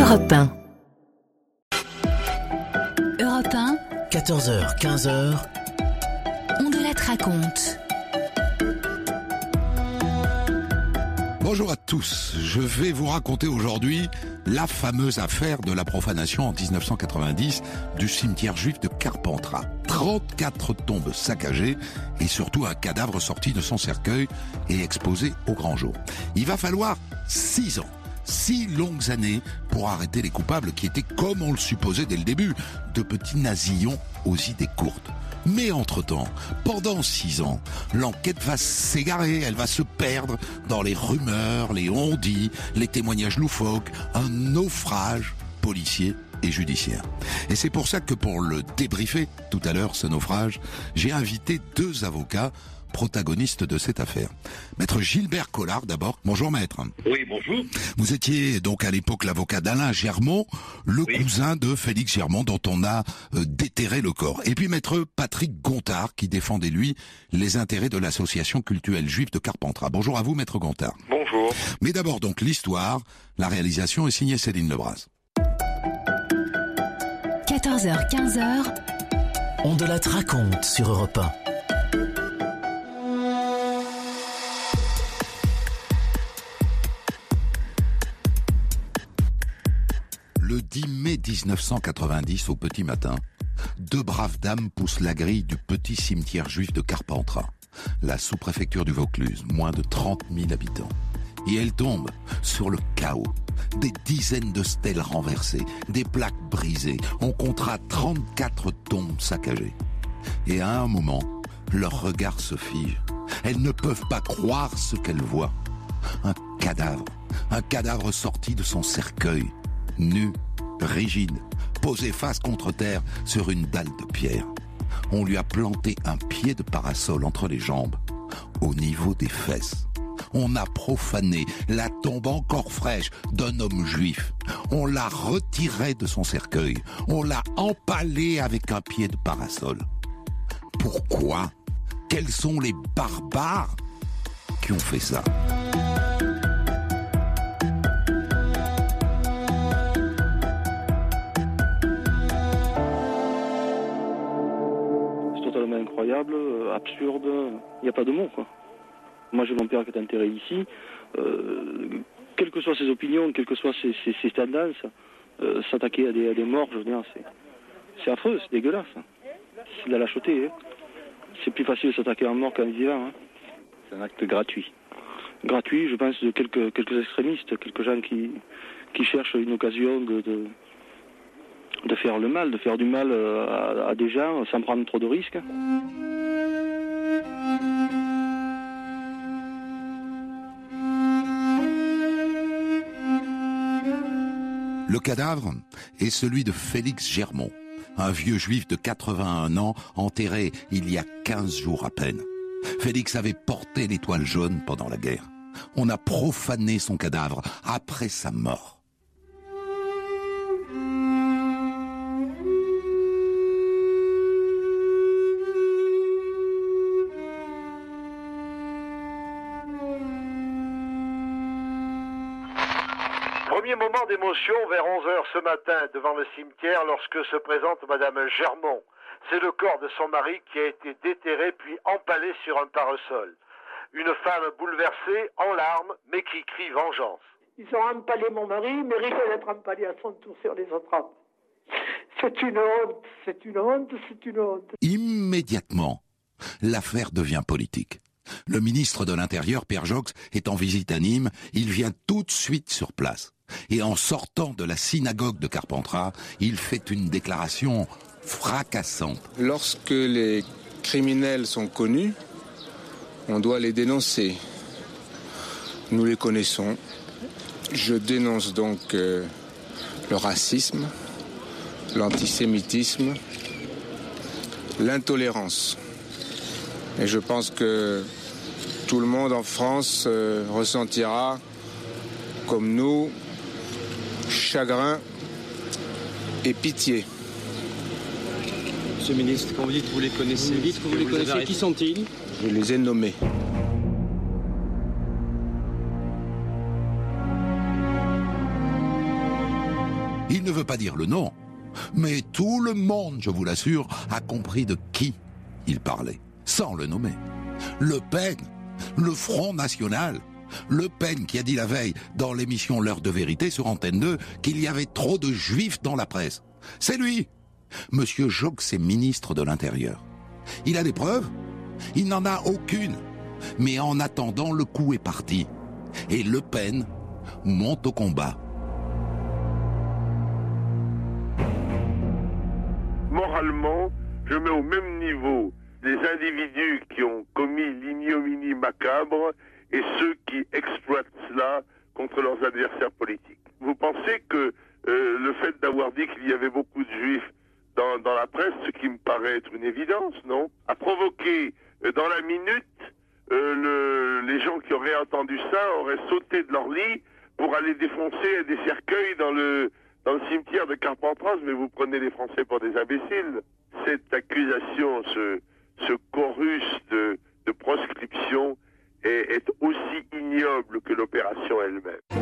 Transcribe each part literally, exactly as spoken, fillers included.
Europe un. Europe un. quatorze heures, quinze heures. On de la raconte. Bonjour à tous, je vais vous raconter aujourd'hui la fameuse affaire de la profanation en dix-neuf cent quatre-vingt-dix du cimetière juif de Carpentras. trente-quatre tombes saccagées et surtout un cadavre sorti de son cercueil et exposé au grand jour. Il va falloir six ans. Six longues années pour arrêter les coupables qui étaient, comme on le supposait dès le début, de petits nasillons aux idées courtes. Mais entre-temps, pendant six ans, l'enquête va s'égarer, elle va se perdre dans les rumeurs, les on-dit, les témoignages loufoques, un naufrage policier et judiciaire. Et c'est pour ça que pour le débriefer tout à l'heure, ce naufrage, j'ai invité deux avocats protagoniste de cette affaire. Maître Gilbert Collard d'abord. Bonjour maître. Oui, bonjour. Vous étiez donc à l'époque l'avocat d'Alain Germont, le oui. cousin de Félix Germont dont on a euh, déterré le corps. Et puis maître Patrick Gontard qui défendait lui les intérêts de l'association cultuelle juive de Carpentras. Bonjour à vous maître Gontard. Bonjour. Mais d'abord donc l'histoire, la réalisation est signée Céline Lebras. quatorze heures, quinze heures. On de la raconte sur Europe un. Le dix mai dix-neuf cent quatre-vingt-dix, au petit matin, deux braves dames poussent la grille du petit cimetière juif de Carpentras, la sous-préfecture du Vaucluse, moins de trente mille habitants. Et elles tombent sur le chaos. Des dizaines de stèles renversées, des plaques brisées. On comptera trente-quatre tombes saccagées. Et à un moment, leur regard se fige. Elles ne peuvent pas croire ce qu'elles voient. Un cadavre, un cadavre sorti de son cercueil. Nu, rigide, posé face contre terre sur une dalle de pierre. On lui a planté un pied de parasol entre les jambes, au niveau des fesses. On a profané la tombe encore fraîche d'un homme juif. On l'a retiré de son cercueil. On l'a empalé avec un pied de parasol. Pourquoi ? Quels sont les barbares qui ont fait ça ? Incroyable, absurde, il n'y a pas de mots quoi. Moi j'ai mon père qui est enterré ici, euh, quelles que soient ses opinions, quelles que soient ses, ses, ses tendances, euh, s'attaquer à des, à des morts, je veux dire, c'est, c'est affreux, c'est dégueulasse. C'est de la lâcheté. Hein. C'est plus facile de s'attaquer à un mort qu'à un vivant. Hein. C'est un acte gratuit. Gratuit, je pense, de quelques, quelques extrémistes, quelques gens qui, qui cherchent une occasion de, de, de faire le mal, de faire du mal à, à des gens sans prendre trop de risques. Le cadavre est celui de Félix Germont, un vieux juif de quatre-vingt-un ans enterré il y a quinze jours à peine. Félix avait porté l'étoile jaune pendant la guerre. On a profané son cadavre après sa mort. Premier moment d'émotion vers onze heures ce matin devant le cimetière lorsque se présente Madame Germont. C'est le corps de son mari qui a été déterré puis empalé sur un parasol. Une femme bouleversée, en larmes, mais qui crie vengeance. Ils ont empalé mon mari, mérite d'être empalé à son tour sur les autres hommes. C'est une honte, c'est une honte, c'est une honte. Immédiatement, l'affaire devient politique. Le ministre de l'Intérieur, Pierre Jox, est en visite à Nîmes. Il vient tout de suite sur place. Et en sortant de la synagogue de Carpentras, il fait une déclaration fracassante. Lorsque les criminels sont connus, on doit les dénoncer. Nous les connaissons. Je dénonce donc euh, le racisme, l'antisémitisme, l'intolérance. Et je pense que tout le monde en France euh, ressentira, comme nous, chagrin et pitié. Monsieur le ministre, quand vous dites que vous les connaissez, vous dites que vous les connaissez, qui sont-ils ? Je les ai nommés. Il ne veut pas dire le nom, mais tout le monde, je vous l'assure, a compris de qui il parlait, sans le nommer. Le Pen, le Front National. Le Pen qui a dit la veille dans l'émission L'Heure de Vérité sur Antenne deux qu'il y avait trop de juifs dans la presse. C'est lui. Monsieur Joxe est ministre de l'Intérieur. Il a des preuves? Il n'en a aucune. Mais en attendant, le coup est parti. Et Le Pen monte au combat. Moralement, je mets au même niveau les individus qui ont commis l'ignominie macabre et ceux qui exploitent cela contre leurs adversaires politiques. Vous pensez que euh, le fait d'avoir dit qu'il y avait beaucoup de juifs dans, dans la presse, ce qui me paraît être une évidence, non, a provoqué euh, dans la minute, euh, le, les gens qui auraient entendu ça auraient sauté de leur lit pour aller défoncer des cercueils dans le, dans le cimetière de Carpentras, mais vous prenez les Français pour des imbéciles. Cette accusation, ce, ce chorus de, de proscription est, est aussi ignoble que l'opération elle-même.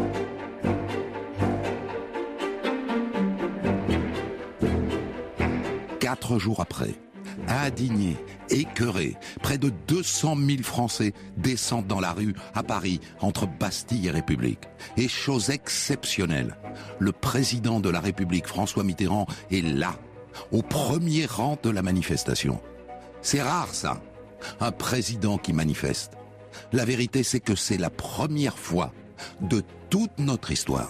Quatre jours après, indignés, écœurés, près de deux cent mille Français descendent dans la rue à Paris, entre Bastille et République. Et chose exceptionnelle, le président de la République, François Mitterrand, est là, au premier rang de la manifestation. C'est rare ça, un président qui manifeste. La vérité, c'est que c'est la première fois de toute notre histoire.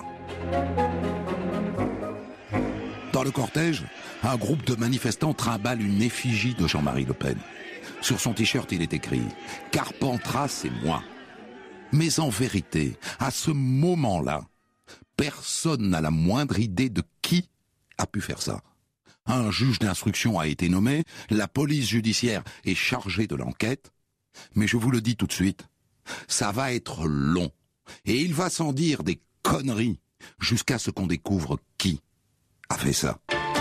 Dans le cortège, un groupe de manifestants trimballe une effigie de Jean-Marie Le Pen. Sur son t-shirt, il est écrit « Carpentras, c'est moi ». Mais en vérité, à ce moment-là, personne n'a la moindre idée de qui a pu faire ça. Un juge d'instruction a été nommé, la police judiciaire est chargée de l'enquête, mais je vous le dis tout de suite, ça va être long. Et il va s'en dire des conneries jusqu'à ce qu'on découvre qui a fait ça.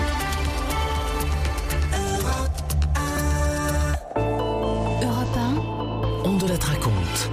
Europe un, On de la raconte.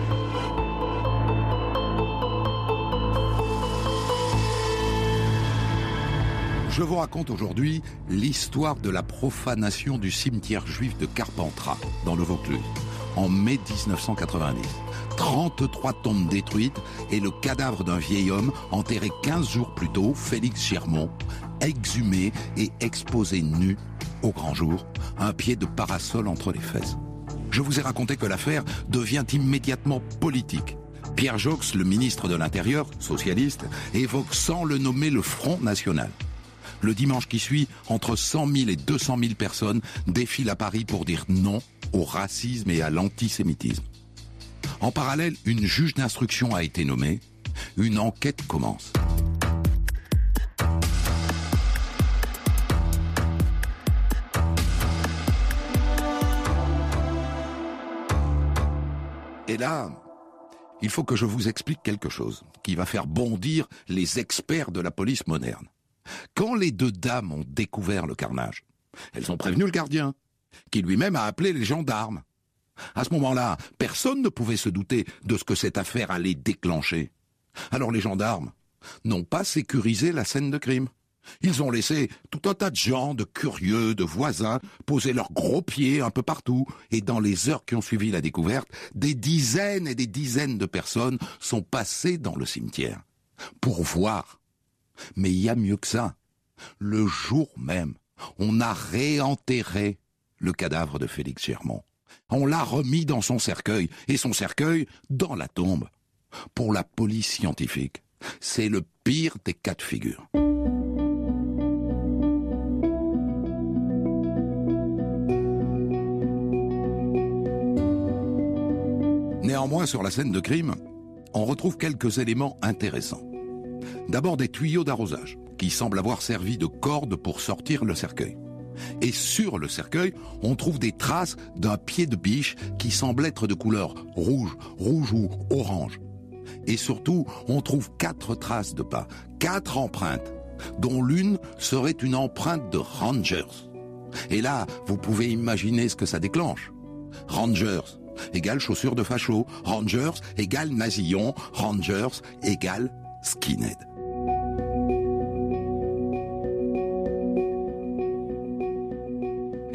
Je vous raconte aujourd'hui l'histoire de la profanation du cimetière juif de Carpentras, dans le Vaucluse, en mai dix-neuf cent quatre-vingt-dix. trente-trois tombes détruites et le cadavre d'un vieil homme enterré quinze jours plus tôt, Félix Germont, exhumé et exposé nu, au grand jour, un pied de parasol entre les fesses. Je vous ai raconté que l'affaire devient immédiatement politique. Pierre Joxe, le ministre de l'Intérieur, socialiste, évoque sans le nommer le Front National. Le dimanche qui suit, entre cent mille et deux cent mille personnes défilent à Paris pour dire non au racisme et à l'antisémitisme. En parallèle, une juge d'instruction a été nommée. Une enquête commence. Et là, il faut que je vous explique quelque chose qui va faire bondir les experts de la police moderne. Quand les deux dames ont découvert le carnage, elles ont prévenu le gardien, qui lui-même a appelé les gendarmes. À ce moment-là, personne ne pouvait se douter de ce que cette affaire allait déclencher. Alors les gendarmes n'ont pas sécurisé la scène de crime. Ils ont laissé tout un tas de gens, de curieux, de voisins, poser leurs gros pieds un peu partout. Et dans les heures qui ont suivi la découverte, des dizaines et des dizaines de personnes sont passées dans le cimetière pour voir. Mais il y a mieux que ça. Le jour même, on a réenterré le cadavre de Félix Germont. On l'a remis dans son cercueil, et son cercueil dans la tombe. Pour la police scientifique, c'est le pire des cas de figure. Néanmoins, sur la scène de crime, on retrouve quelques éléments intéressants. D'abord des tuyaux d'arrosage, qui semblent avoir servi de corde pour sortir le cercueil. Et sur le cercueil, on trouve des traces d'un pied de biche qui semble être de couleur rouge, rouge ou orange. Et surtout, on trouve quatre traces de pas, quatre empreintes, dont l'une serait une empreinte de Rangers. Et là, vous pouvez imaginer ce que ça déclenche. Rangers égale chaussures de facho, Rangers égale nasillon, Rangers égale skinhead.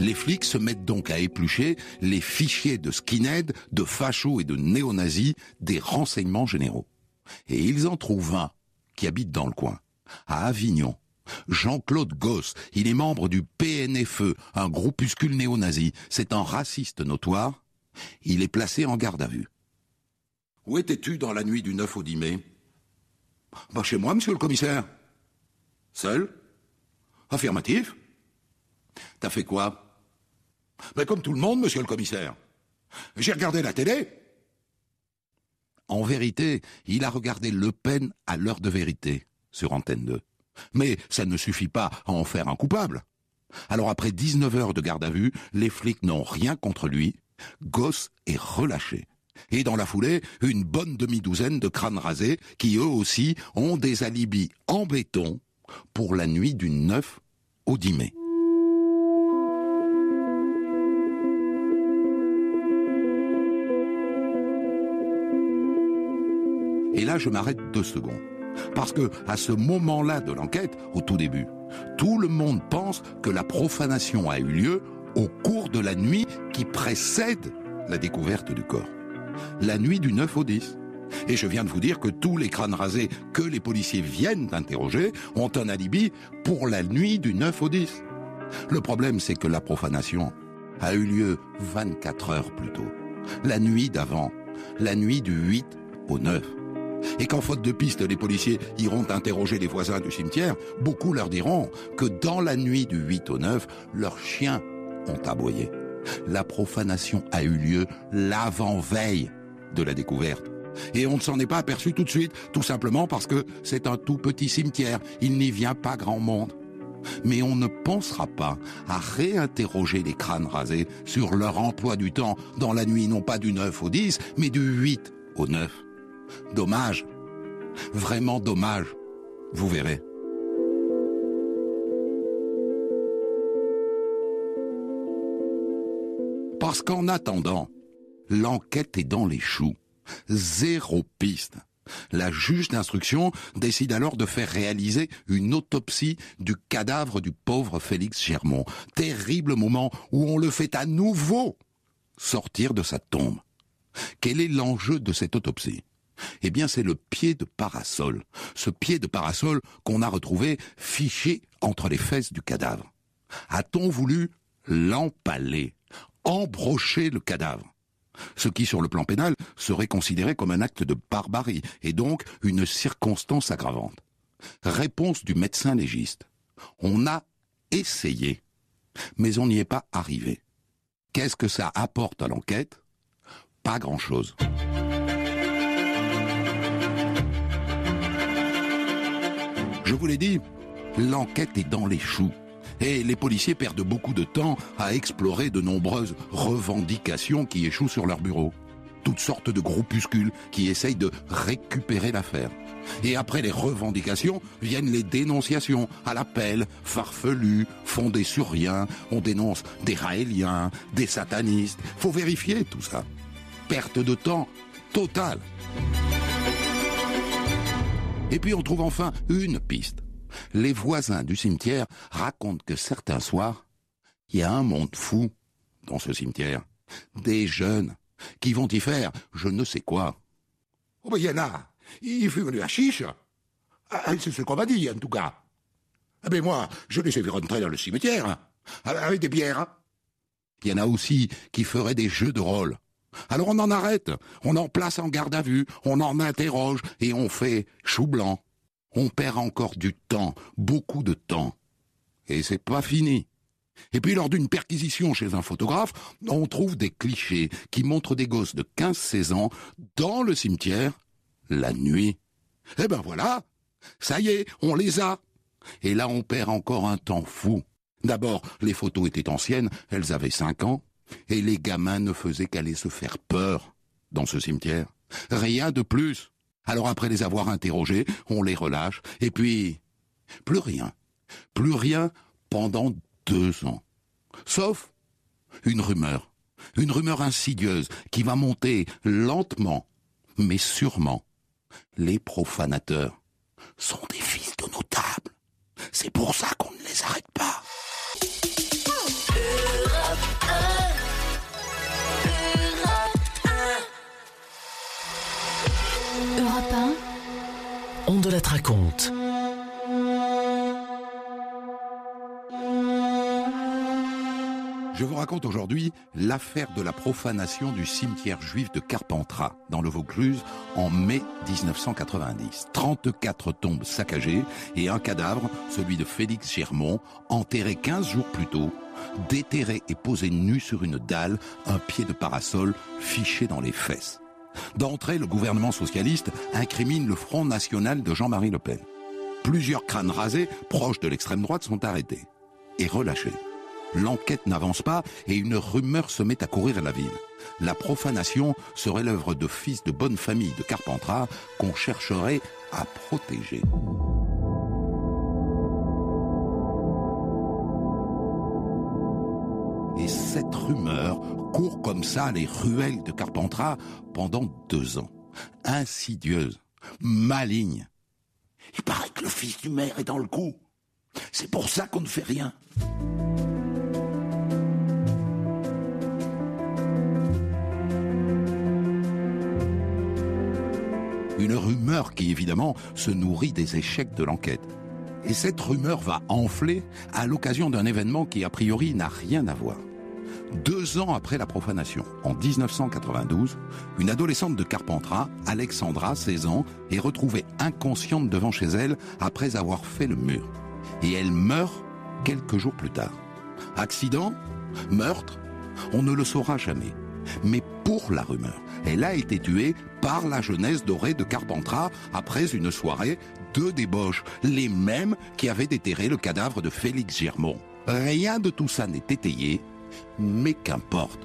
Les flics se mettent donc à éplucher les fichiers de skinheads, de fachos et de néo-nazis des renseignements généraux. Et ils en trouvent un qui habite dans le coin, à Avignon. Jean-Claude Gosse, il est membre du P N F E, un groupuscule néo-nazi. C'est un raciste notoire. Il est placé en garde à vue. Où étais-tu dans la nuit du neuf au dix mai? Bah, chez moi, monsieur le commissaire. Seul? Affirmatif. T'as fait quoi? Ben, comme tout le monde, monsieur le commissaire. J'ai regardé la télé. En vérité, il a regardé Le Pen à l'heure de vérité, sur Antenne deux. Mais ça ne suffit pas à en faire un coupable. Alors après dix-neuf heures de garde à vue, les flics n'ont rien contre lui. Gosse est relâché. Et dans la foulée, une bonne demi-douzaine de crânes rasés qui, eux aussi, ont des alibis en béton pour la nuit du neuf au dix mai. Et là, je m'arrête deux secondes. Parce que, à ce moment-là de l'enquête, au tout début, tout le monde pense que la profanation a eu lieu au cours de la nuit qui précède la découverte du corps. La nuit du neuf au dix. Et je viens de vous dire que tous les crânes rasés que les policiers viennent d'interroger ont un alibi pour la nuit du neuf au dix. Le problème, c'est que la profanation a eu lieu vingt-quatre heures plus tôt. La nuit d'avant, la nuit du huit au neuf. Et qu'en faute de piste, les policiers iront interroger les voisins du cimetière, beaucoup leur diront que dans la nuit du huit au neuf, leurs chiens ont aboyé. La profanation a eu lieu l'avant-veille de la découverte. Et on ne s'en est pas aperçu tout de suite, tout simplement parce que c'est un tout petit cimetière, il n'y vient pas grand monde. Mais on ne pensera pas à réinterroger les crânes rasés sur leur emploi du temps dans la nuit non pas du neuf au dix, mais du huit au neuf. Dommage, vraiment dommage, vous verrez. Parce qu'en attendant, l'enquête est dans les choux. Zéro piste. La juge d'instruction décide alors de faire réaliser une autopsie du cadavre du pauvre Félix Germont. Terrible moment où on le fait à nouveau sortir de sa tombe. Quel est l'enjeu de cette autopsie? Eh bien, c'est le pied de parasol. Ce pied de parasol qu'on a retrouvé fiché entre les fesses du cadavre. A-t-on voulu l'empaler, embrocher le cadavre? Ce qui, sur le plan pénal, serait considéré comme un acte de barbarie et donc une circonstance aggravante. Réponse du médecin légiste. On a essayé, mais on n'y est pas arrivé. Qu'est-ce que ça apporte à l'enquête? Pas grand-chose. Je vous l'ai dit, l'enquête est dans les choux. Et les policiers perdent beaucoup de temps à explorer de nombreuses revendications qui échouent sur leur bureau. Toutes sortes de groupuscules qui essayent de récupérer l'affaire. Et après les revendications viennent les dénonciations à l'appel, farfelues, fondées sur rien. On dénonce des raéliens, des satanistes. Faut vérifier tout ça. Perte de temps totale. Et puis on trouve enfin une piste. Les voisins du cimetière racontent que certains soirs, il y a un monde fou dans ce cimetière. Des jeunes qui vont y faire je ne sais quoi. Oh ben il y en a, ils fument de la chiche. Ah, c'est ce qu'on m'a dit en tout cas. Ah ben moi, je les ai vu rentrer dans le cimetière, avec des bières. Il y en a aussi qui feraient des jeux de rôle. Alors on en arrête, on en place en garde à vue, on en interroge et on fait chou blanc. On perd encore du temps, beaucoup de temps. Et c'est pas fini. Et puis lors d'une perquisition chez un photographe, on trouve des clichés qui montrent des gosses de quinze seize ans dans le cimetière, la nuit. Eh ben voilà, ça y est, on les a. Et là on perd encore un temps fou. D'abord, les photos étaient anciennes, elles avaient cinq ans, et les gamins ne faisaient qu'aller se faire peur dans ce cimetière. Rien de plus. Alors après les avoir interrogés, on les relâche, et puis plus rien, plus rien pendant deux ans. Sauf une rumeur, une rumeur insidieuse qui va monter lentement, mais sûrement. Les profanateurs sont des fils de notables. C'est pour ça qu'on ne les arrête pas. Ondelat raconte. Je vous raconte aujourd'hui l'affaire de la profanation du cimetière juif de Carpentras, dans le Vaucluse, en mai dix-neuf cent quatre-vingt-dix. trente-quatre tombes saccagées et un cadavre, celui de Félix Germont, enterré quinze jours plus tôt, déterré et posé nu sur une dalle, un pied de parasol fiché dans les fesses. D'entrée, le gouvernement socialiste incrimine le Front National de Jean-Marie Le Pen. Plusieurs crânes rasés, proches de l'extrême droite, sont arrêtés et relâchés. L'enquête n'avance pas et une rumeur se met à courir la ville. La profanation serait l'œuvre de fils de bonne famille de Carpentras qu'on chercherait à protéger. Et cette rumeur court comme ça les ruelles de Carpentras pendant deux ans. Insidieuse, maligne. Il paraît que le fils du maire est dans le coup. C'est pour ça qu'on ne fait rien. Une rumeur qui, évidemment, se nourrit des échecs de l'enquête. Et cette rumeur va enfler à l'occasion d'un événement qui, a priori, n'a rien à voir. Deux ans après la profanation, en dix-neuf cent quatre-vingt-douze, une adolescente de Carpentras, Alexandra, seize ans, est retrouvée inconsciente devant chez elle après avoir fait le mur. Et elle meurt quelques jours plus tard. Accident ? Meurtre ? On ne le saura jamais. Mais pour la rumeur, elle a été tuée par la jeunesse dorée de Carpentras après une soirée de débauche, les mêmes qui avaient déterré le cadavre de Félix Germont. Rien de tout ça n'est étayé, mais qu'importe.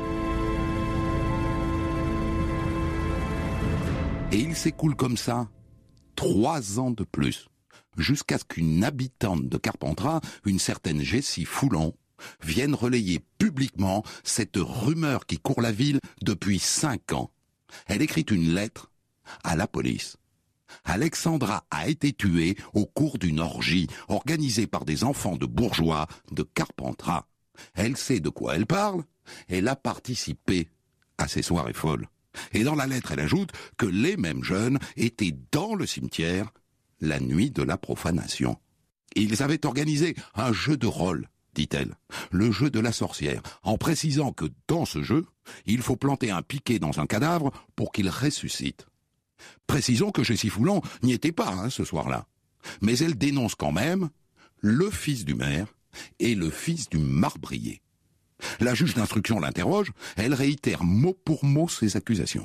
Et il s'écoule comme ça trois ans de plus, jusqu'à ce qu'une habitante de Carpentras, une certaine Jessie Foulon, vienne relayer publiquement cette rumeur qui court la ville depuis cinq ans. Elle écrit une lettre à la police. Alexandra a été tuée au cours d'une orgie organisée par des enfants de bourgeois de Carpentras. Elle sait de quoi elle parle, elle a participé à ces soirées folles. Et dans la lettre, elle ajoute que les mêmes jeunes étaient dans le cimetière la nuit de la profanation. Ils avaient organisé un jeu de rôle, dit-elle, le jeu de la sorcière, en précisant que dans ce jeu, il faut planter un piquet dans un cadavre pour qu'il ressuscite. Précisons que Jessie Foulon n'y était pas hein, ce soir-là, mais elle dénonce quand même le fils du maire et le fils du marbrier. La juge d'instruction l'interroge, elle réitère mot pour mot ses accusations.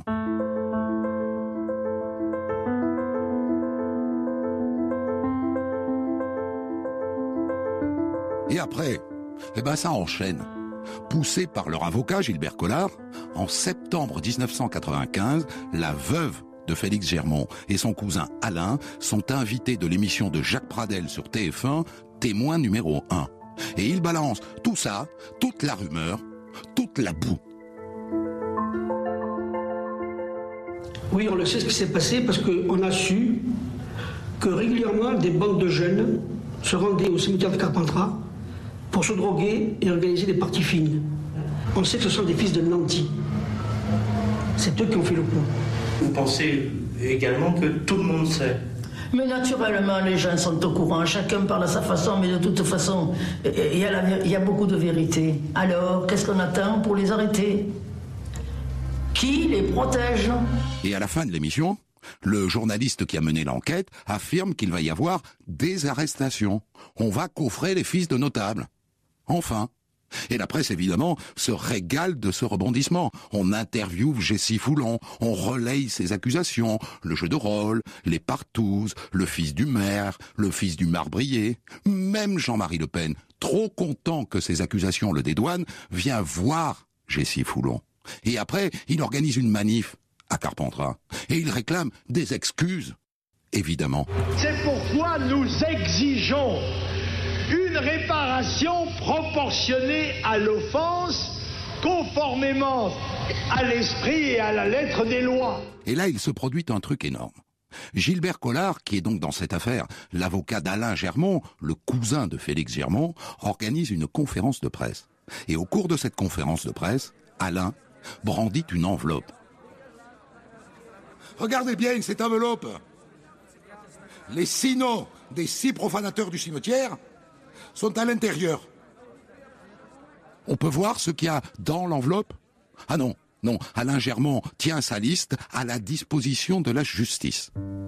Et après, eh ben ça enchaîne. Poussé par leur avocat Gilbert Collard, en septembre dix-neuf cent quatre-vingt-quinze, la veuve de Félix Germont et son cousin Alain sont invités de l'émission de Jacques Pradel sur T F un, témoin numéro un. Et ils balancent tout ça, toute la rumeur, toute la boue. Oui, on le sait ce qui s'est passé parce qu'on a su que régulièrement des bandes de jeunes se rendaient au cimetière de Carpentras pour se droguer et organiser des parties fines. On sait que ce sont des fils de nantis. C'est eux qui ont fait le coup. Vous pensez également que tout le monde sait? Mais naturellement, les gens sont au courant, chacun parle à sa façon, mais de toute façon, il y a, la, il y a beaucoup de vérité. Alors, qu'est-ce qu'on attend pour les arrêter? Qui les protège? Et à la fin de l'émission, le journaliste qui a mené l'enquête affirme qu'il va y avoir des arrestations. On va coffrer les fils de notables. Enfin. Et la presse, évidemment, se régale de ce rebondissement. On interviewe Jessie Foulon, on relaye ses accusations, le jeu de rôle, les partouzes, le fils du maire, le fils du marbrier. Même Jean-Marie Le Pen, trop content que ces accusations le dédouanent, vient voir Jessie Foulon. Et après, il organise une manif à Carpentras. Et il réclame des excuses, évidemment. C'est pourquoi nous exigeons une réparation proportionnée à l'offense, conformément à l'esprit et à la lettre des lois. Et là, il se produit un truc énorme. Gilbert Collard, qui est donc dans cette affaire l'avocat d'Alain Germont, le cousin de Félix Germont, organise une conférence de presse. Et au cours de cette conférence de presse, Alain brandit une enveloppe. Regardez bien cette enveloppe. Les six noms des six profanateurs du cimetière sont à l'intérieur. On peut voir ce qu'il y a dans l'enveloppe? Ah non, non, Alain Germont tient sa liste à la disposition de la justice.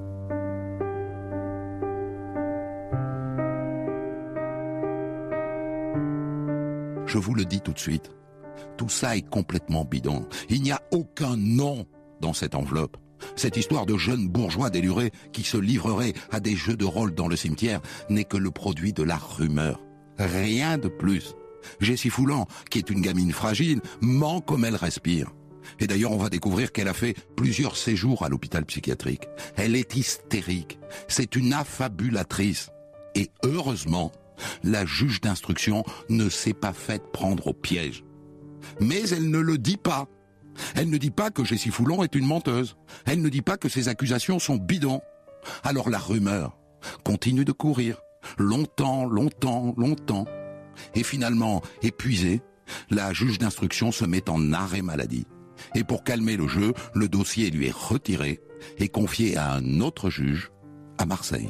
Je vous le dis tout de suite, tout ça est complètement bidon. Il n'y a aucun nom dans cette enveloppe. Cette histoire de jeunes bourgeois délurés qui se livreraient à des jeux de rôle dans le cimetière n'est que le produit de la rumeur. Rien de plus. Jessie Foulan, qui est une gamine fragile, ment comme elle respire. Et d'ailleurs, on va découvrir qu'elle a fait plusieurs séjours à l'hôpital psychiatrique. Elle est hystérique. C'est une affabulatrice. Et heureusement, la juge d'instruction ne s'est pas faite prendre au piège. Mais elle ne le dit pas. Elle ne dit pas que Jessie Foulan est une menteuse. Elle ne dit pas que ses accusations sont bidons. Alors la rumeur continue de courir. Longtemps, longtemps, longtemps. Et finalement, épuisée, la juge d'instruction se met en arrêt maladie. Et pour calmer le jeu, le dossier lui est retiré et confié à un autre juge à Marseille.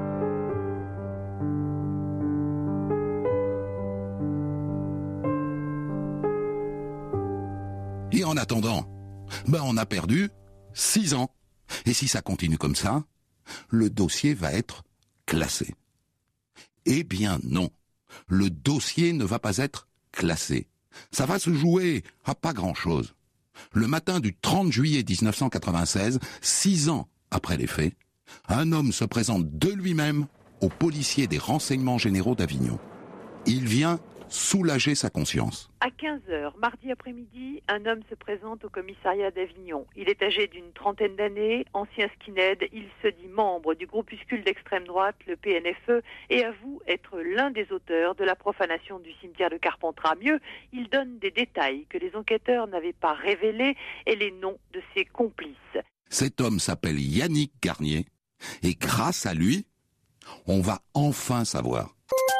Et en attendant, ben on a perdu six ans. Et si ça continue comme ça, le dossier va être classé. Eh bien non, le dossier ne va pas être classé. Ça va se jouer à pas grand-chose. Le matin du trente juillet mille neuf cent quatre-vingt-seize, six ans après les faits, un homme se présente de lui-même au policier des renseignements généraux d'Avignon. Il vient soulager sa conscience. À quinze heures, mardi après-midi, un homme se présente au commissariat d'Avignon. Il est âgé d'une trentaine d'années, ancien skinhead, il se dit membre du groupuscule d'extrême droite, le P N F E, et avoue être l'un des auteurs de la profanation du cimetière de Carpentras. Mieux, il donne des détails que les enquêteurs n'avaient pas révélés et les noms de ses complices. Cet homme s'appelle Yannick Garnier, et grâce à lui, on va enfin savoir.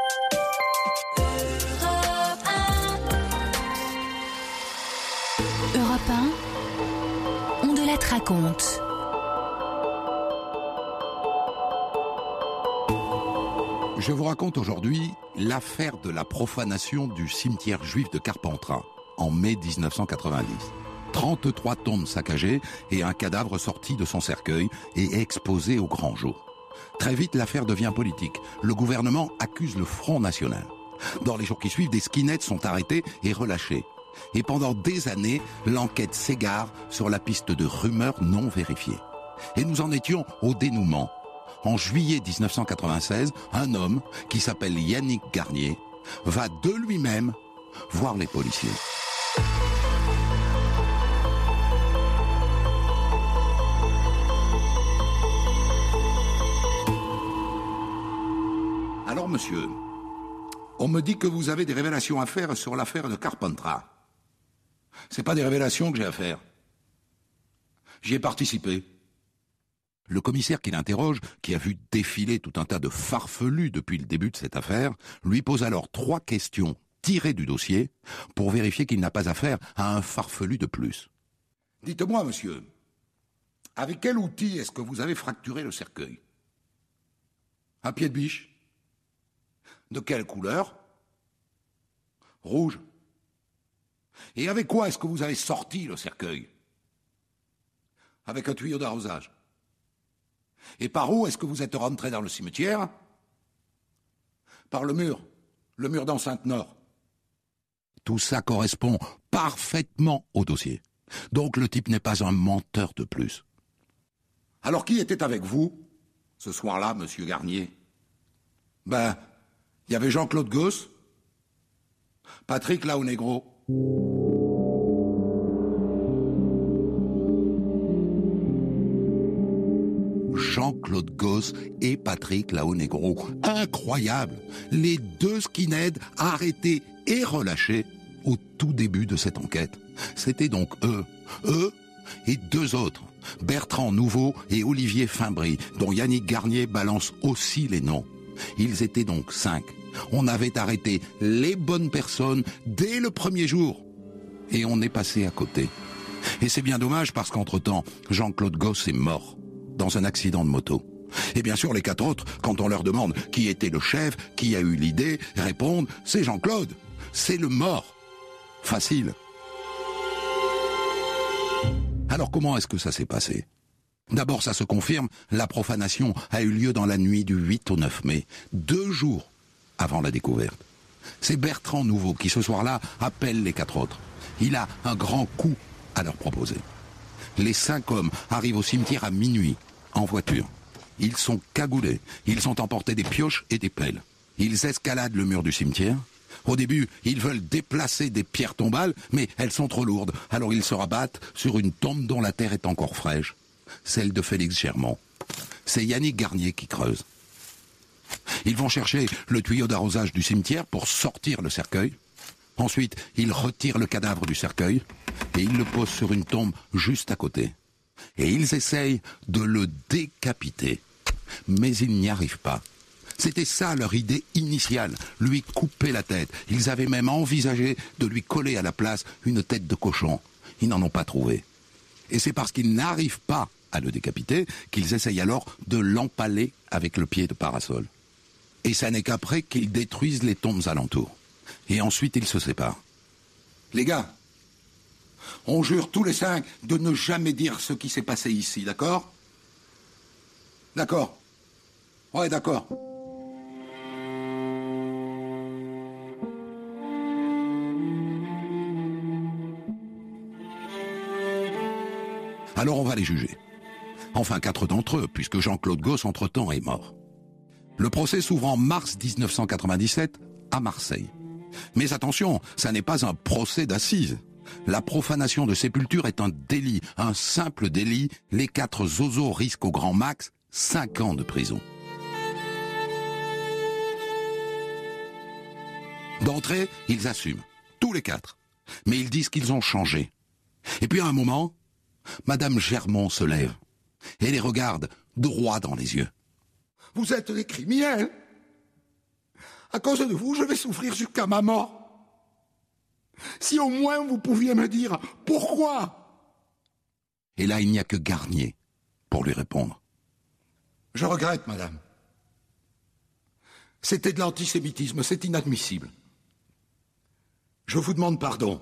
Europe un, on de la raconte. Je vous raconte aujourd'hui l'affaire de la profanation du cimetière juif de Carpentras en mai mille neuf cent quatre-vingt-dix. trente-trois tombes saccagées et un cadavre sorti de son cercueil et exposé au grand jour. Très vite, l'affaire devient politique. Le gouvernement accuse le Front National. Dans les jours qui suivent, des skinheads sont arrêtés et relâchés. Et pendant des années, l'enquête s'égare sur la piste de rumeurs non vérifiées. Et nous en étions au dénouement. En juillet mille neuf cent quatre-vingt-seize, un homme, qui s'appelle Yannick Garnier, va de lui-même voir les policiers. Alors, monsieur, on me dit que vous avez des révélations à faire sur l'affaire de Carpentras. C'est pas des révélations que j'ai à faire. J'y ai participé. Le commissaire qui l'interroge, qui a vu défiler tout un tas de farfelus depuis le début de cette affaire, lui pose alors trois questions tirées du dossier pour vérifier qu'il n'a pas affaire à un farfelu de plus. Dites-moi, monsieur, avec quel outil est-ce que vous avez fracturé le cercueil? Un pied de biche? De quelle couleur? Rouge. Et avec quoi est-ce que vous avez sorti le cercueil? Avec un tuyau d'arrosage. Et par où est-ce que vous êtes rentré dans le cimetière? Par le mur, le mur d'enceinte nord. Tout ça correspond parfaitement au dossier. Donc le type n'est pas un menteur de plus. Alors qui était avec vous, ce soir-là, monsieur Garnier? Ben, il y avait Jean-Claude Gosse, Patrick Laonegro. Jean-Claude Gosse et Patrick Laonegro. Incroyable! Les deux skinheads arrêtés et relâchés au tout début de cette enquête. C'était donc eux, eux et deux autres, Bertrand Nouveau et Olivier Fimbry, dont Yannick Garnier balance aussi les noms. Ils étaient donc cinq. On avait arrêté les bonnes personnes dès le premier jour. Et on est passé à côté. Et c'est bien dommage parce qu'entre-temps, Jean-Claude Gosse est mort dans un accident de moto. Et bien sûr, les quatre autres, quand on leur demande qui était le chef, qui a eu l'idée, répondent « c'est Jean-Claude, c'est le mort ». Facile. Alors comment est-ce que ça s'est passé ? D'abord, ça se confirme, la profanation a eu lieu dans la nuit du huit au neuf mai, deux jours avant la découverte. C'est Bertrand Nouveau qui, ce soir-là, appelle les quatre autres. Il a un grand coup à leur proposer. Les cinq hommes arrivent au cimetière à minuit, en voiture. Ils sont cagoulés, ils ont emporté des pioches et des pelles. Ils escaladent le mur du cimetière. Au début, ils veulent déplacer des pierres tombales, mais elles sont trop lourdes. Alors ils se rabattent sur une tombe dont la terre est encore fraîche, celle de Félix Germont. C'est Yannick Garnier qui creuse. Ils vont chercher le tuyau d'arrosage du cimetière pour sortir le cercueil. Ensuite, ils retirent le cadavre du cercueil et ils le posent sur une tombe juste à côté. Et ils essayent de le décapiter. Mais ils n'y arrivent pas. C'était ça leur idée initiale, lui couper la tête. Ils avaient même envisagé de lui coller à la place une tête de cochon. Ils n'en ont pas trouvé. Et c'est parce qu'ils n'arrivent pas à le décapiter qu'ils essayent alors de l'empaler avec le pied de parasol. Et ça n'est qu'après qu'ils détruisent les tombes alentours. Et ensuite ils se séparent. Les gars, on jure tous les cinq de ne jamais dire ce qui s'est passé ici, d'accord ? D'accord. Ouais, d'accord. Alors on va les juger. Enfin, quatre d'entre eux, puisque Jean-Claude Gauss, entre-temps, est mort. Le procès s'ouvre en mars dix-neuf cent quatre-vingt-dix-sept à Marseille. Mais attention, ça n'est pas un procès d'assises. La profanation de sépulture est un délit, un simple délit. Les quatre zozos risquent au grand max cinq ans de prison. D'entrée, ils assument, tous les quatre. Mais ils disent qu'ils ont changé. Et puis à un moment, Madame Germont se lève et les regarde droit dans les yeux. Vous êtes des criminels. À cause de vous, je vais souffrir jusqu'à ma mort. Si au moins vous pouviez me dire pourquoi. Et là, il n'y a que Garnier pour lui répondre. Je regrette, madame. C'était de l'antisémitisme, c'est inadmissible. Je vous demande pardon.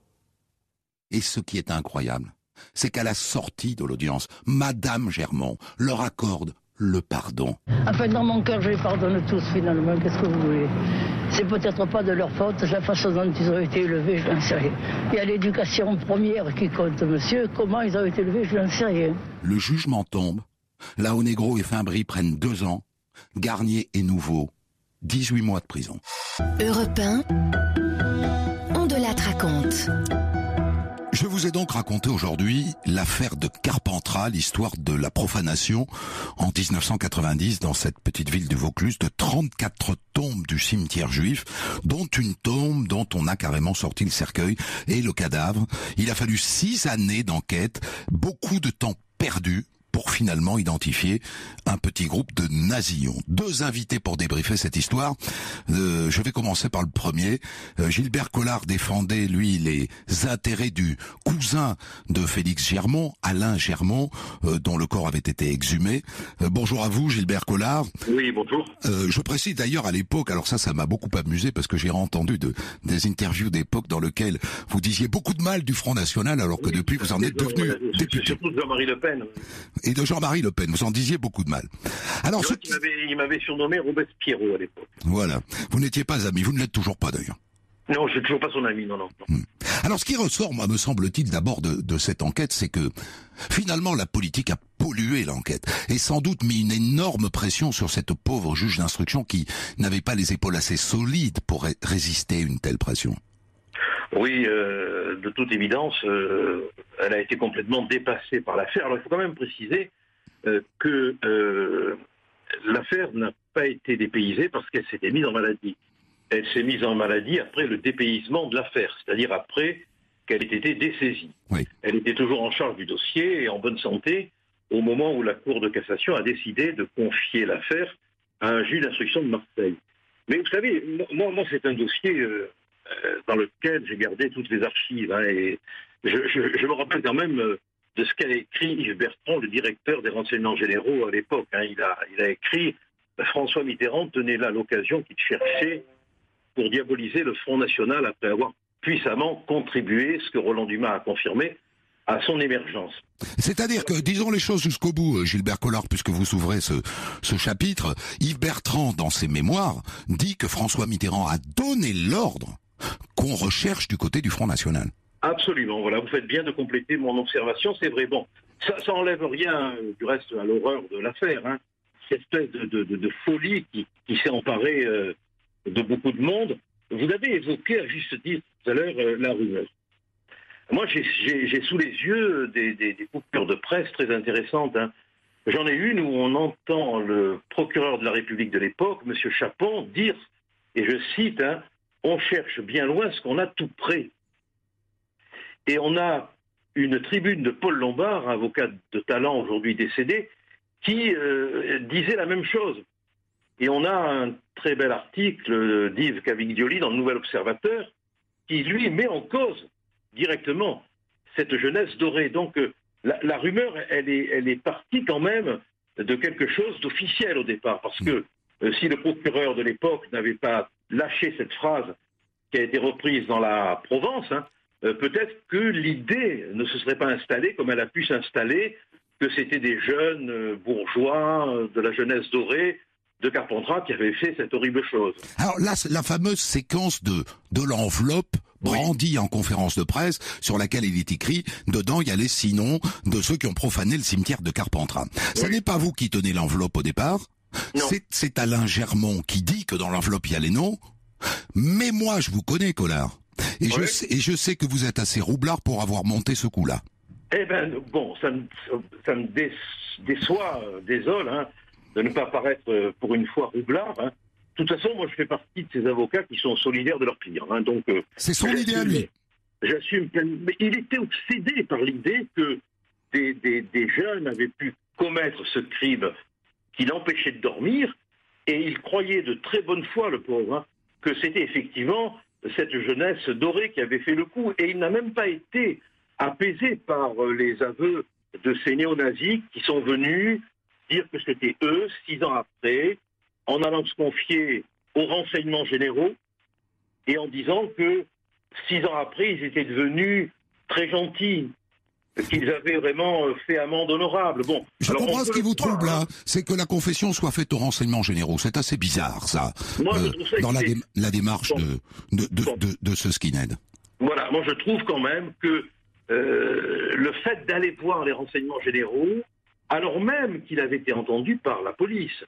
Et ce qui est incroyable, c'est qu'à la sortie de l'audience, Madame Germont leur accorde le pardon. Enfin, dans mon cœur, je les pardonne tous, finalement. Qu'est-ce que vous voulez ? C'est peut-être pas de leur faute, la façon dont ils ont été élevés, je n'en sais rien. Il y a l'éducation première qui compte, monsieur. Comment ils ont été élevés, je n'en sais rien. Le jugement tombe. Laonegro et Fimbry prennent deux ans. Garnier et Nouveau, dix-huit mois de prison. Europe un, on de la raconte. Je vous ai donc raconté aujourd'hui l'affaire de Carpentras, l'histoire de la profanation en dix-neuf cent quatre-vingt-dix dans cette petite ville du Vaucluse de trente-quatre tombes du cimetière juif, dont une tombe dont on a carrément sorti le cercueil et le cadavre. Il a fallu six années d'enquête, beaucoup de temps perdu pour finalement identifier un petit groupe de nazillons. Deux invités pour débriefer cette histoire. Euh, je vais commencer par le premier. Euh, Gilbert Collard défendait, lui, les intérêts du cousin de Félix Germont, Alain Germont, euh, dont le corps avait été exhumé. Euh, bonjour à vous, Gilbert Collard. Oui, bonjour. Euh, je précise d'ailleurs à l'époque, alors ça, ça m'a beaucoup amusé parce que j'ai entendu de, des interviews d'époque dans lesquelles vous disiez beaucoup de mal du Front National alors que oui, depuis vous en êtes devenu voilà, député. Surtout de Jean-Marie Le Pen. Et de Jean-Marie Le Pen, vous en disiez beaucoup de mal. Alors, ce qui... il, m'avait, il m'avait surnommé Robespierre à l'époque. Voilà. Vous n'étiez pas ami, vous ne l'êtes toujours pas d'ailleurs. Non, je suis toujours pas son ami, non, non. non. Hmm. Alors, ce qui ressort, moi, me semble-t-il, d'abord de, de cette enquête, c'est que finalement, la politique a pollué l'enquête et sans doute mis une énorme pression sur cette pauvre juge d'instruction qui n'avait pas les épaules assez solides pour ré- résister à une telle pression. Oui, euh, de toute évidence, euh, elle a été complètement dépassée par l'affaire. Alors, il faut quand même préciser euh, que euh, l'affaire n'a pas été dépaysée parce qu'elle s'était mise en maladie. Elle s'est mise en maladie après le dépaysement de l'affaire, c'est-à-dire après qu'elle ait été dessaisie. Oui. Elle était toujours en charge du dossier et en bonne santé au moment où la Cour de cassation a décidé de confier l'affaire à un juge d'instruction de Marseille. Mais vous savez, moi, moi c'est un dossier... Euh, dans lequel j'ai gardé toutes les archives. Hein, et je, je, je me rappelle quand même euh, de ce qu'a écrit Yves Bertrand, le directeur des renseignements généraux à l'époque. Hein. Il a, il a écrit « François Mitterrand tenait là l'occasion qu'il cherchait pour diaboliser le Front National après avoir puissamment contribué, ce que Roland Dumas a confirmé, à son émergence. » C'est-à-dire que, disons les choses jusqu'au bout, Gilbert Collard, puisque vous ouvrez ce, ce chapitre, Yves Bertrand, dans ses mémoires, dit que François Mitterrand a donné l'ordre qu'on recherche du côté du Front National. Absolument, voilà, vous faites bien de compléter mon observation, c'est vrai. Bon, ça, ça enlève rien, du reste, à l'horreur de l'affaire, hein. Cette espèce de, de, de, de folie qui, qui s'est emparée euh, de beaucoup de monde. Vous avez évoqué, à juste titre, tout à l'heure, euh, la rumeur. Moi, j'ai, j'ai, j'ai sous les yeux des, des, des coupures de presse très intéressantes. Hein. J'en ai une où on entend le procureur de la République de l'époque, M. Chapon, dire, et je cite, hein, « On cherche bien loin ce qu'on a tout près ». Et on a une tribune de Paul Lombard, avocat de talent aujourd'hui décédé, qui euh, disait la même chose. Et on a un très bel article d'Yves Cavigdioli dans le Nouvel Observateur qui, lui, met en cause directement cette jeunesse dorée. Donc euh, la, la rumeur, elle est, elle est partie quand même de quelque chose d'officiel au départ. Parce que euh, si le procureur de l'époque n'avait pas lâché cette phrase qui a été reprise dans la Provence, hein, euh, peut-être que l'idée ne se serait pas installée comme elle a pu s'installer, que c'était des jeunes euh, bourgeois euh, de la jeunesse dorée de Carpentras qui avaient fait cette horrible chose. Alors là, la fameuse séquence de, de l'enveloppe brandie oui. en conférence de presse, sur laquelle il est écrit, dedans il y a les six noms de ceux qui ont profané le cimetière de Carpentras. Oui. Ce n'est pas vous qui tenez l'enveloppe au départ, c'est, c'est Alain Germont qui dit que dans l'enveloppe il y a les noms, mais moi je vous connais, Collard, et, oui. je, sais, et je sais que vous êtes assez roublard pour avoir monté ce coup-là. Eh ben bon, ça me, ça me dé, déçoit, euh, désole, hein, de ne pas paraître euh, pour une fois roublard. Hein. De toute façon, moi je fais partie de ces avocats qui sont solidaires de leur client. Hein, donc euh, c'est son idée à lui. J'assume. Mais il était obsédé par l'idée que des, des, des jeunes avaient pu commettre ce crime qui l'empêchait de dormir, et il croyait de très bonne foi, le pauvre, hein, que c'était effectivement cette jeunesse dorée qui avait fait le coup. Et il n'a même pas été apaisé par les aveux de ces néo-nazis qui sont venus dire que c'était eux, six ans après, en allant se confier aux renseignements généraux et en disant que six ans après, ils étaient devenus très gentils, qu'ils avaient vraiment fait amende honorable. Bon, je alors comprends ce qui vous trouble là, c'est que la confession soit faite aux renseignements généraux. C'est assez bizarre, ça, moi, euh, je trouve ça dans la, dé la démarche bon. de, de, de, bon. de, de ce skinhead. Voilà, moi je trouve quand même que euh, le fait d'aller voir les renseignements généraux, alors même qu'il avait été entendu par la police,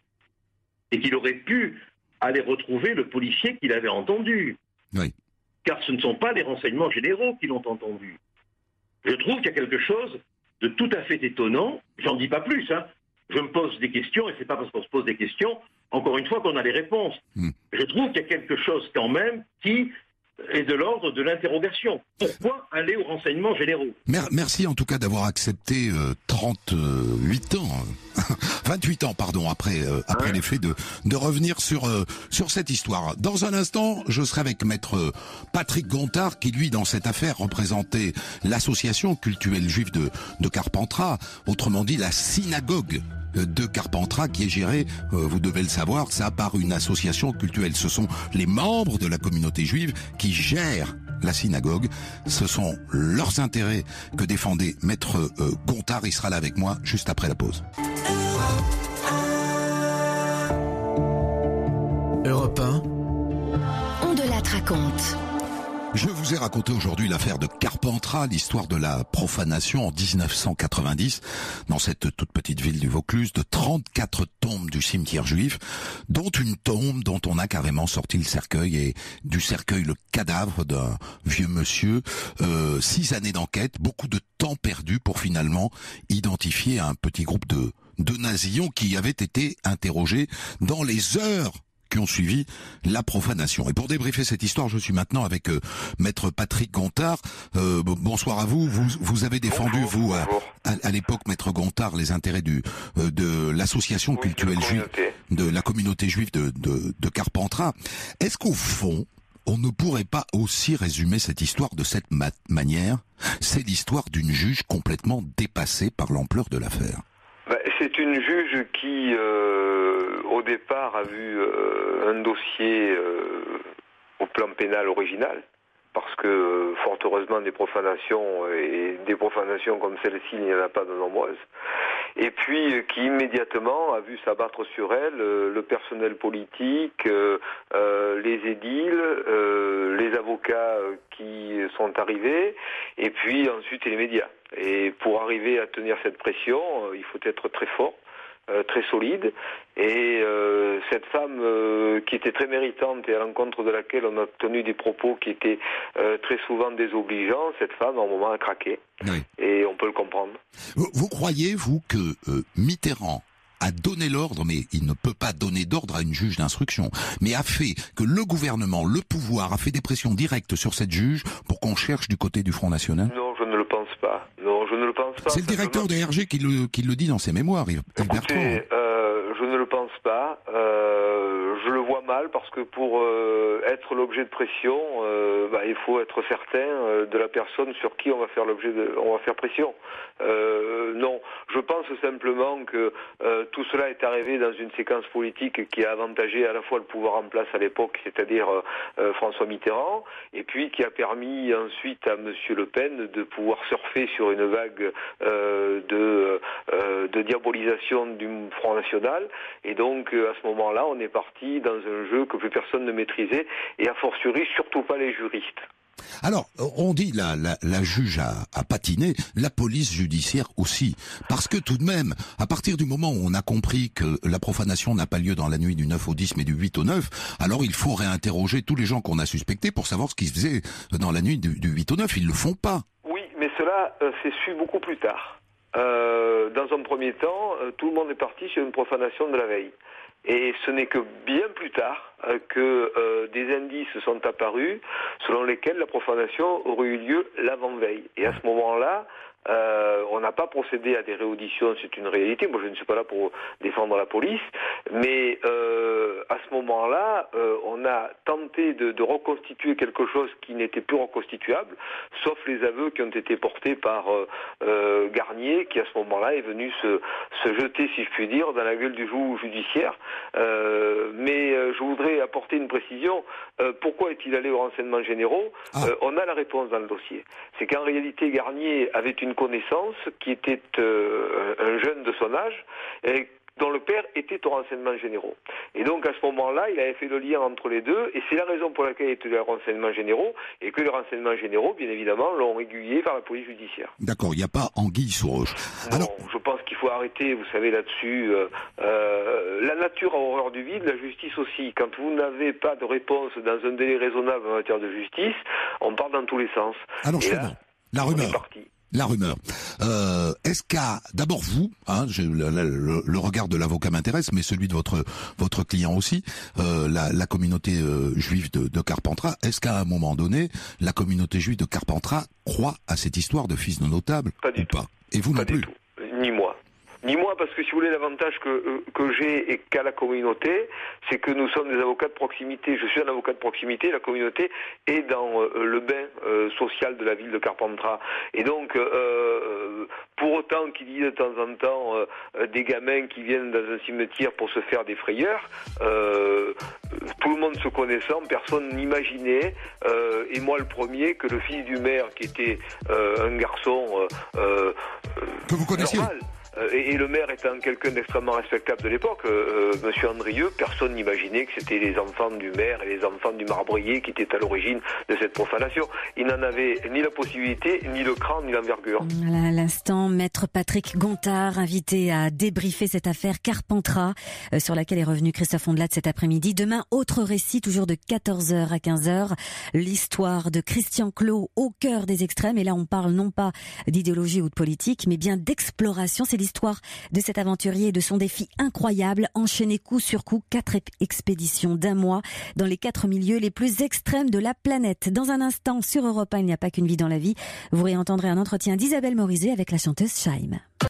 et qu'il aurait pu aller retrouver le policier qu'il avait entendu. Oui. Car ce ne sont pas les renseignements généraux qui l'ont entendu. Je trouve qu'il y a quelque chose de tout à fait étonnant. J'en dis pas plus, hein. Je me pose des questions, et c'est pas parce qu'on se pose des questions, encore une fois, qu'on a les réponses. Mm. Je trouve qu'il y a quelque chose quand même qui est de l'ordre de l'interrogation. Pourquoi aller aux renseignements généraux ? Merci en tout cas d'avoir accepté euh, trente-huit ans, euh, vingt-huit ans pardon, après euh, après hein les faits, de de revenir sur euh, sur cette histoire. Dans un instant, je serai avec maître Patrick Gontard qui lui dans cette affaire représentait l'association cultuelle juive de de Carpentras, autrement dit la synagogue de Carpentras qui est gérée, euh, vous devez le savoir, ça par une association cultuelle. Ce sont les membres de la communauté juive qui gèrent la synagogue. Ce sont leurs intérêts que défendait maître euh, Gontard. Il sera là avec moi juste après la pause. Europe un. On de la raconte. Je vous ai raconté aujourd'hui l'affaire de Carpentras, l'histoire de la profanation en dix-neuf cent quatre-vingt-dix, dans cette toute petite ville du Vaucluse, de trente-quatre tombes du cimetière juif, dont une tombe dont on a carrément sorti le cercueil, et du cercueil le cadavre d'un vieux monsieur. Euh, six années d'enquête, beaucoup de temps perdu pour finalement identifier un petit groupe de, de nazillons qui avaient été interrogés dans les heures qui ont suivi la profanation. Et pour débriefer cette histoire, je suis maintenant avec euh, maître Patrick Gontard. Euh, bonsoir à vous. Vous, vous avez défendu, bonjour, vous, bonjour. à, à l'époque, maître Gontard, les intérêts du euh, de l'association cultuelle juive, de la communauté juive de, de, de Carpentras. Est-ce qu'au fond, on ne pourrait pas aussi résumer cette histoire de cette ma- manière. C'est l'histoire d'une juge complètement dépassée par l'ampleur de l'affaire. Ben, c'est une juge qui, euh, au départ, a vu euh, un dossier euh, au plan pénal original, parce que, fort heureusement, des profanations, et des profanations comme celle-ci, il n'y en a pas de nombreuses, et puis qui immédiatement a vu s'abattre sur elle euh, le personnel politique, euh, euh, les édiles, euh, les avocats qui sont arrivés, et puis ensuite les médias. Et pour arriver à tenir cette pression, euh, il faut être très fort. Euh, très solide, et euh, cette femme euh, qui était très méritante et à l'encontre de laquelle on a tenu des propos qui étaient euh, très souvent désobligeants, cette femme à un moment a craqué, oui. Et on peut le comprendre. Vous, vous croyez, vous, que euh, Mitterrand a donné l'ordre, mais il ne peut pas donner d'ordre à une juge d'instruction, mais a fait que le gouvernement, le pouvoir, a fait des pressions directes sur cette juge pour qu'on cherche du côté du Front National? Non, je ne le pense pas. Non, je ne le pense pas. C'est le directeur de R G qui le, qui le dit dans ses mémoires, Yves Bertrand. Euh, je ne le pense pas. Euh, je le vois mal parce que pour euh, être l'objet de pression, euh, bah, il faut être certain euh, de la personne sur qui on va faire l'objet de, on va faire pression. Euh, non, je pense simplement que euh, tout cela est arrivé dans une séquence politique qui a avantagé à la fois le pouvoir en place à l'époque, c'est-à-dire euh, François Mitterrand, et puis qui a permis ensuite à Monsieur Le Pen de pouvoir surfer sur une vague euh, de, euh, de diabolisation du Front National, et donc euh, à ce moment-là, on est parti dans un jeu que plus personne ne maîtrisait, et a fortiori surtout pas les juristes. Alors, on dit la, la, la juge a, a patiné, la police judiciaire aussi. Parce que tout de même, à partir du moment où on a compris que la profanation n'a pas lieu dans la nuit du neuf au dix, mais du huit au neuf, alors il faut réinterroger tous les gens qu'on a suspectés pour savoir ce qu'ils faisaient dans la nuit du, du huit au neuf. Ils le font pas. Oui, mais cela euh, s'est su beaucoup plus tard. Euh, dans un premier temps, euh, tout le monde est parti sur une profanation de la veille. Et ce n'est que bien plus tard euh, que euh, des indices sont apparus selon lesquels la profanation aurait eu lieu l'avant-veille. Et à ce moment-là, euh, on n'a pas procédé à des réauditions, c'est une réalité. Moi, je ne suis pas là pour défendre la police, mais euh, à ce moment-là, euh, on a tenté de, de reconstituer quelque chose qui n'était plus reconstituable, sauf les aveux qui ont été portés par euh, euh, Garnier, qui à ce moment-là est venu se, se jeter, si je puis dire, dans la gueule du joug judiciaire. Euh, mais euh, je voudrais apporter une précision. Euh, pourquoi est-il allé aux renseignements généraux? ah. euh, On a la réponse dans le dossier. C'est qu'en réalité, Garnier avait une connaissance qui était euh, un jeune de son âge, et dont le père était aux renseignements généraux. Et donc à ce moment-là, il avait fait le lien entre les deux, et c'est la raison pour laquelle il était aux renseignements généraux, et que les renseignements généraux, bien évidemment, l'ont aiguillé vers la police judiciaire. D'accord, il n'y a pas anguille sous roche. Non, Alors... je pense qu'il faut arrêter, vous savez, là-dessus. Euh, euh, la nature a horreur du vide, la justice aussi. Quand vous n'avez pas de réponse dans un délai raisonnable en matière de justice, on part dans tous les sens. Alors, et là, la rumeur. La rumeur. Euh, est-ce qu'à d'abord vous, hein, je, le, le, le regard de l'avocat m'intéresse, mais celui de votre votre client aussi, euh, la, la communauté euh, juive de, de Carpentras. Est-ce qu'à un moment donné, la communauté juive de Carpentras croit à cette histoire de fils de notable Pas du ou tout. pas? Et vous pas non plus? Tout. Ni moi. Ni moi, parce que si vous voulez, l'avantage que, que j'ai et qu'a la communauté, c'est que nous sommes des avocats de proximité. Je suis un avocat de proximité, la communauté est dans euh, le bain euh, social de la ville de Carpentras. Et donc, euh, pour autant qu'il y ait de temps en temps euh, des gamins qui viennent dans un cimetière pour se faire des frayeurs, euh, tout le monde se connaissant, personne n'imaginait, euh, et moi le premier, que le fils du maire, qui était euh, un garçon euh, que vous connaissiez normal, Et, et le maire étant quelqu'un d'extrêmement respectable de l'époque, euh, Monsieur Andrieux, personne n'imaginait que c'était les enfants du maire et les enfants du marbrier qui étaient à l'origine de cette profanation. Il n'en avait ni la possibilité, ni le cran, ni l'envergure. Voilà, à l'instant, maître Patrick Gontard, invité à débriefer cette affaire Carpentras, euh, sur laquelle est revenu Christophe Ondelat cet après-midi. Demain, autre récit, toujours de quatorze heures à quinze heures, l'histoire de Christian Clot au cœur des extrêmes. Et là, on parle non pas d'idéologie ou de politique, mais bien d'exploration. C'est l'histoire de cet aventurier et de son défi incroyable, enchaîné coup sur coup, quatre expéditions d'un mois dans les quatre milieux les plus extrêmes de la planète. Dans un instant, sur Europe un, il n'y a pas qu'une vie dans la vie, vous réentendrez un entretien d'Isabelle Morizet avec la chanteuse Shaim.